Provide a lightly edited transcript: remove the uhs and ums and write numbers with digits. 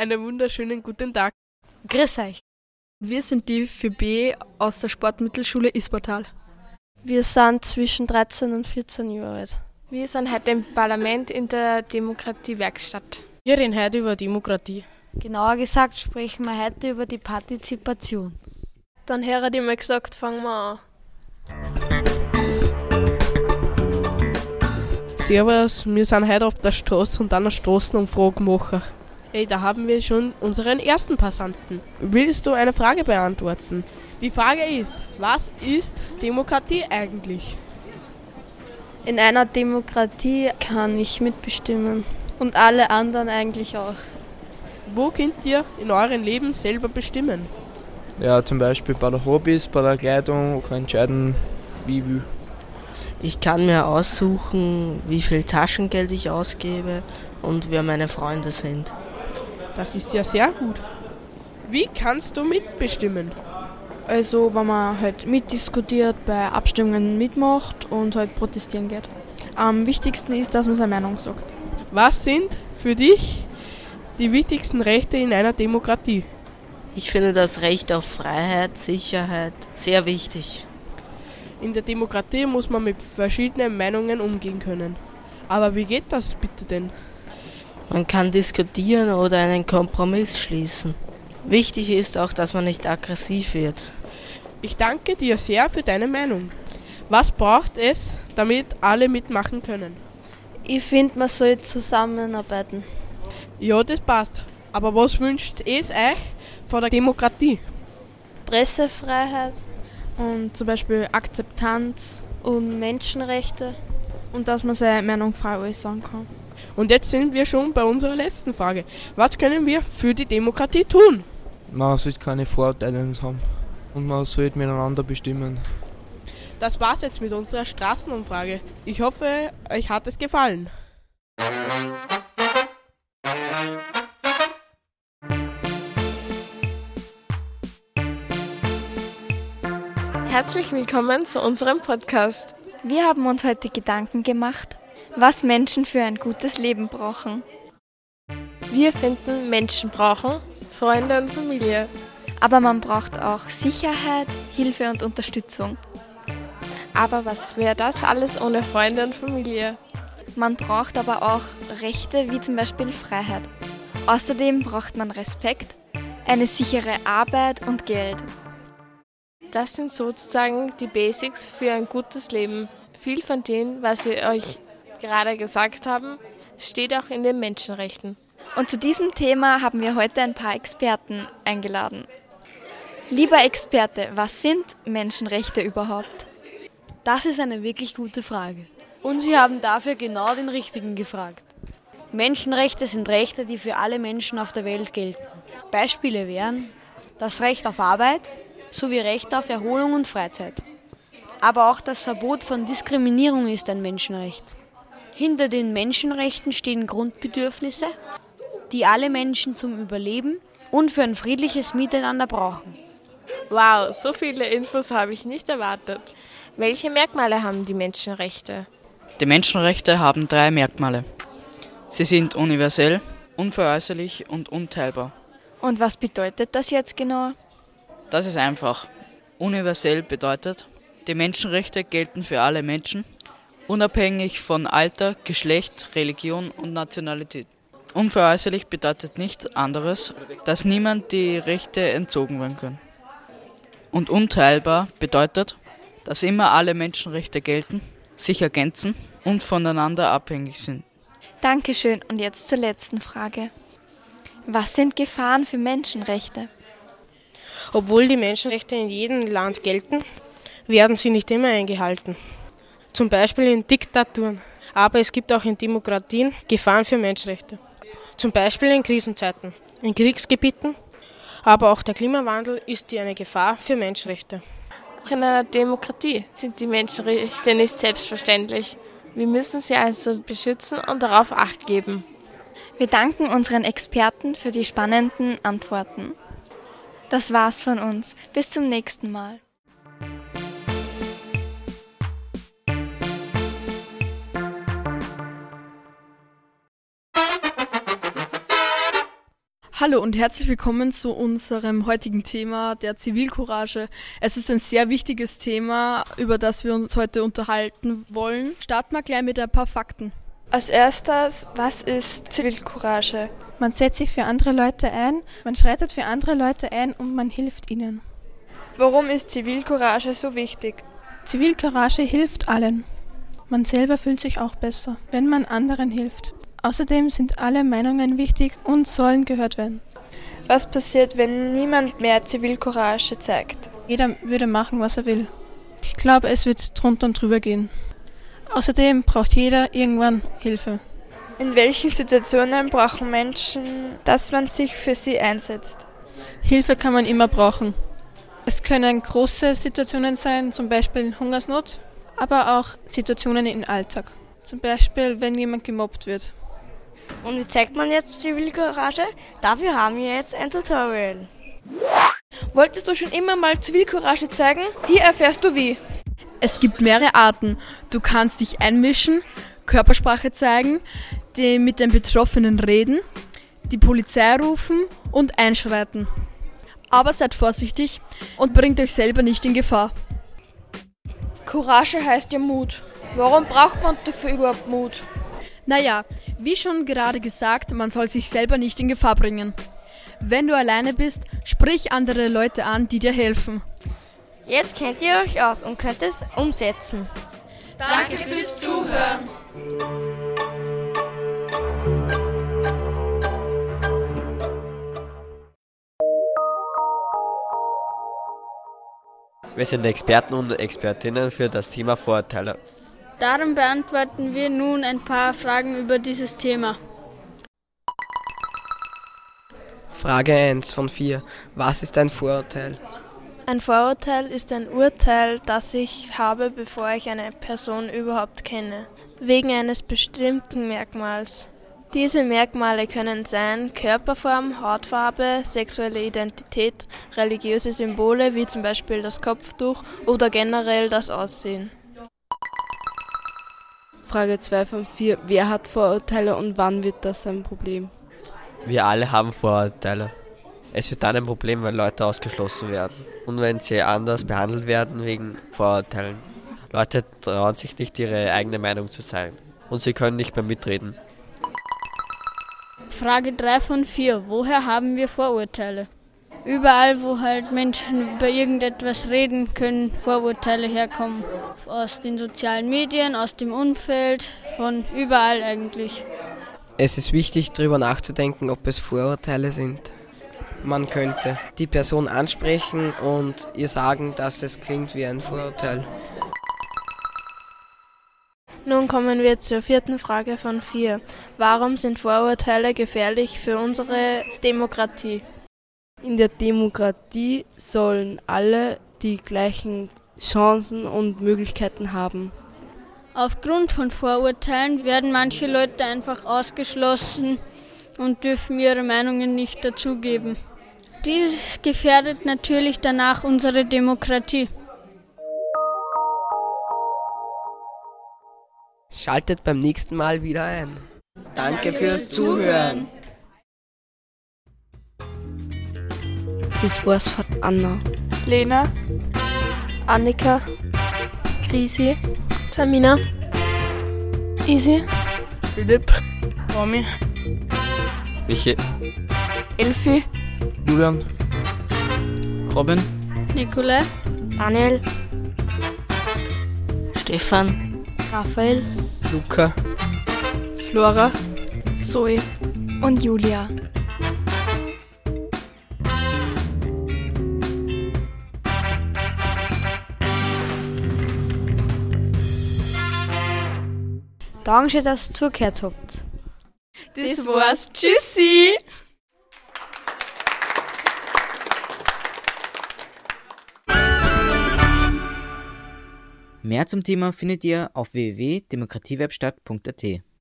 Einen wunderschönen guten Tag. Grüß euch. Wir sind die 4B aus der Sportmittelschule Ispertal. Wir sind zwischen 13 und 14 Jahre alt. Wir sind heute im Parlament in der Demokratiewerkstatt. Wir reden heute über Demokratie. Genauer gesagt sprechen wir heute über die Partizipation. Dann hätte ich mal gesagt, fangen wir an. Servus, wir sind heute auf der Straße und eine Straßenumfrage machen. Hey, da haben wir schon unseren ersten Passanten. Willst du eine Frage beantworten? Die Frage ist, was ist Demokratie eigentlich? In einer Demokratie kann ich mitbestimmen und alle anderen eigentlich auch. Wo könnt ihr in eurem Leben selber bestimmen? Ja, zum Beispiel bei den Hobbys, bei der Kleidung, kann ich entscheiden, wie ich will. Ich kann mir aussuchen, wie viel Taschengeld ich ausgebe und wer meine Freunde sind. Das ist ja sehr gut. Wie kannst du mitbestimmen? Also, wenn man halt mitdiskutiert, bei Abstimmungen mitmacht und halt protestieren geht. Am wichtigsten ist, dass man seine Meinung sagt. Was sind für dich die wichtigsten Rechte in einer Demokratie? Ich finde das Recht auf Freiheit, Sicherheit sehr wichtig. In der Demokratie muss man mit verschiedenen Meinungen umgehen können. Aber wie geht das bitte denn? Man kann diskutieren oder einen Kompromiss schließen. Wichtig ist auch, dass man nicht aggressiv wird. Ich danke dir sehr für deine Meinung. Was braucht es, damit alle mitmachen können? Ich finde, man soll zusammenarbeiten. Ja, das passt. Aber was wünscht es euch von der Demokratie? Pressefreiheit Und zum Beispiel Akzeptanz und Menschenrechte. und dass man seine Meinung frei äußern kann. Und jetzt sind wir schon bei unserer letzten Frage. Was können wir für die Demokratie tun? Man sollte keine Vorurteile haben und man sollte miteinander bestimmen. Das war's jetzt mit unserer Straßenumfrage. Ich hoffe, euch hat es gefallen. Herzlich willkommen zu unserem Podcast. Wir haben uns heute Gedanken gemacht, was Menschen für ein gutes Leben brauchen. Wir finden, Menschen brauchen Freunde und Familie. Aber man braucht auch Sicherheit, Hilfe und Unterstützung. Aber was wäre das alles ohne Freunde und Familie? Man braucht aber auch Rechte wie zum Beispiel Freiheit. Außerdem braucht man Respekt, eine sichere Arbeit und Geld. Das sind sozusagen die Basics für ein gutes Leben. Viel von dem, was wir euch gerade gesagt haben, steht auch in den Menschenrechten. Und zu diesem Thema haben wir heute ein paar Experten eingeladen. Lieber Experte, was sind Menschenrechte überhaupt? Das ist eine wirklich gute Frage. Und Sie haben dafür genau den Richtigen gefragt. Menschenrechte sind Rechte, die für alle Menschen auf der Welt gelten. Beispiele wären das Recht auf Arbeit sowie Recht auf Erholung und Freizeit. Aber auch das Verbot von Diskriminierung ist ein Menschenrecht. Hinter den Menschenrechten stehen Grundbedürfnisse, die alle Menschen zum Überleben und für ein friedliches Miteinander brauchen. Wow, so viele Infos habe ich nicht erwartet. Welche Merkmale haben die Menschenrechte? Die Menschenrechte haben 3 Merkmale. Sie sind universell, unveräußerlich und unteilbar. Und was bedeutet das jetzt genau? Das ist einfach. Universell bedeutet, die Menschenrechte gelten für alle Menschen, unabhängig von Alter, Geschlecht, Religion und Nationalität. Unveräußerlich bedeutet nichts anderes, dass niemand die Rechte entzogen werden kann. Und unteilbar bedeutet, dass immer alle Menschenrechte gelten, sich ergänzen und voneinander abhängig sind. Dankeschön. Und jetzt zur letzten Frage. Was sind Gefahren für Menschenrechte? Obwohl die Menschenrechte in jedem Land gelten, werden sie nicht immer eingehalten. Zum Beispiel in Diktaturen. Aber es gibt auch in Demokratien Gefahren für Menschenrechte. Zum Beispiel in Krisenzeiten, in Kriegsgebieten. Aber auch der Klimawandel ist eine Gefahr für Menschenrechte. Auch in einer Demokratie sind die Menschenrechte nicht selbstverständlich. Wir müssen sie also beschützen und darauf Acht geben. Wir danken unseren Experten für die spannenden Antworten. Das war's von uns. Bis zum nächsten Mal. Hallo und herzlich willkommen zu unserem heutigen Thema der Zivilcourage. Es ist ein sehr wichtiges Thema, über das wir uns heute unterhalten wollen. Starten wir gleich mit ein paar Fakten. Als erstes, was ist Zivilcourage? Man setzt sich für andere Leute ein, man schreitet für andere Leute ein und man hilft ihnen. Warum ist Zivilcourage so wichtig? Zivilcourage hilft allen. Man selber fühlt sich auch besser, wenn man anderen hilft. Außerdem sind alle Meinungen wichtig und sollen gehört werden. Was passiert, wenn niemand mehr Zivilcourage zeigt? Jeder würde machen, was er will. Ich glaube, es wird drunter und drüber gehen. Außerdem braucht jeder irgendwann Hilfe. In welchen Situationen brauchen Menschen, dass man sich für sie einsetzt? Hilfe kann man immer brauchen. Es können große Situationen sein, zum Beispiel Hungersnot, aber auch Situationen im Alltag. Zum Beispiel, wenn jemand gemobbt wird. Und wie zeigt man jetzt Zivilcourage? Dafür haben wir jetzt ein Tutorial. Wolltest du schon immer mal Zivilcourage zeigen? Hier erfährst du wie. Es gibt mehrere Arten. Du kannst dich einmischen, Körpersprache zeigen, mit den Betroffenen reden, die Polizei rufen und einschreiten. Aber seid vorsichtig und bringt euch selber nicht in Gefahr. Courage heißt ja Mut. Warum braucht man dafür überhaupt Mut? Naja, wie schon gerade gesagt, man soll sich selber nicht in Gefahr bringen. Wenn du alleine bist, sprich andere Leute an, die dir helfen. Jetzt kennt ihr euch aus und könnt es umsetzen. Danke fürs Zuhören. Wir sind Experten und Expertinnen für das Thema Vorurteile. Darum beantworten wir nun ein paar Fragen über dieses Thema. Frage 1 von 4. Was ist ein Vorurteil? Ein Vorurteil ist ein Urteil, das ich habe, bevor ich eine Person überhaupt kenne, wegen eines bestimmten Merkmals. Diese Merkmale können sein Körperform, Hautfarbe, sexuelle Identität, religiöse Symbole wie zum Beispiel das Kopftuch oder generell das Aussehen. Frage 2 von 4. Wer hat Vorurteile und wann wird das ein Problem? Wir alle haben Vorurteile. Es wird dann ein Problem, wenn Leute ausgeschlossen werden und wenn sie anders behandelt werden wegen Vorurteilen. Leute trauen sich nicht, ihre eigene Meinung zu zeigen und sie können nicht mehr mitreden. Frage 3 von 4. Woher haben wir Vorurteile? Überall, wo halt Menschen über irgendetwas reden, können Vorurteile herkommen. Aus den sozialen Medien, aus dem Umfeld, von überall eigentlich. Es ist wichtig, darüber nachzudenken, ob es Vorurteile sind. Man könnte die Person ansprechen und ihr sagen, dass es klingt wie ein Vorurteil. Nun kommen wir zur 4. Frage von 4. Warum sind Vorurteile gefährlich für unsere Demokratie? In der Demokratie sollen alle die gleichen Chancen und Möglichkeiten haben. Aufgrund von Vorurteilen werden manche Leute einfach ausgeschlossen und dürfen ihre Meinungen nicht dazugeben. Dies gefährdet natürlich danach unsere Demokratie. Schaltet beim nächsten Mal wieder ein. Danke fürs Zuhören. Das war's von Anna, Lena, Annika, Krisi, Tamina, Isi, Philipp, Romy, Michi, Elfi, Julian, Robin, Nikolai, Daniel, Stefan, Raphael, Luca, Flora, Zoe und Julia. Danke, dass ihr zugehört habt. Das war's. Tschüssi! Mehr zum Thema findet ihr auf www.demokratiewebstadt.at.